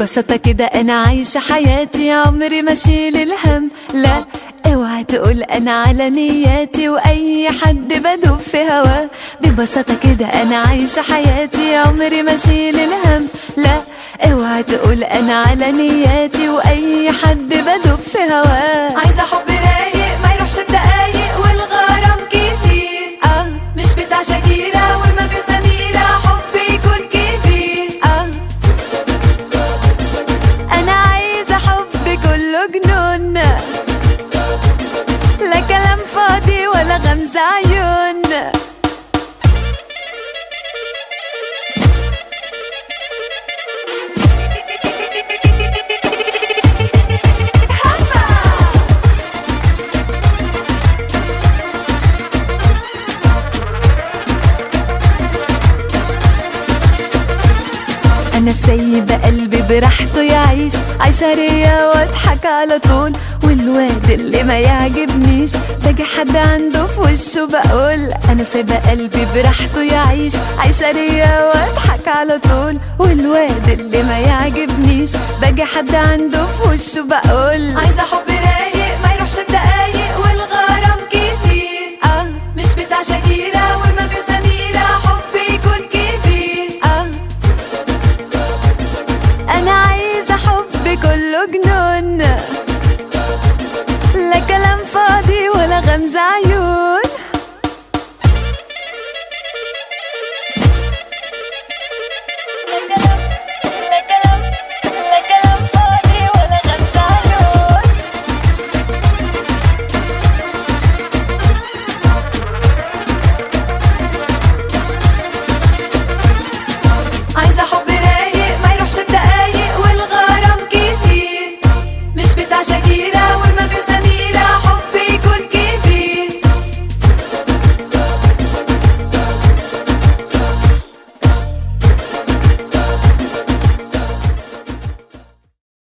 ببساطة كده أنا عايشة حياتي، عمري ما شيل الهم. لا اوعى تقول أنا على نياتي، وأي حد بدوب في هواه. ببساطة كده أنا عايشة حياتي، عمري ما شيل الهم. لا اوعى تقول أنا على نياتي، وأي حد بدوب في هواه. عايزة حب رايق ما يروحش بدقايق، والغرام كتير مش بتاع شاكيرا والمامي وسميرة، حب يكون كبير. أنا عايزة حب كله جنون، لا كلام فاضي ولا غمز عيون. أنا سايبة قلبي براحته يعيش، عايشة ريا واضحك على طول. والواد اللي ما يعجبنيش باجي حد عنده في وشه بقول. أنا سايبة قلبي براحته يعيش، عايشة ريا واضحك على طول. والواد اللي ما يعجبنيش باجي حد عنده في وشه بقول. عايزة حب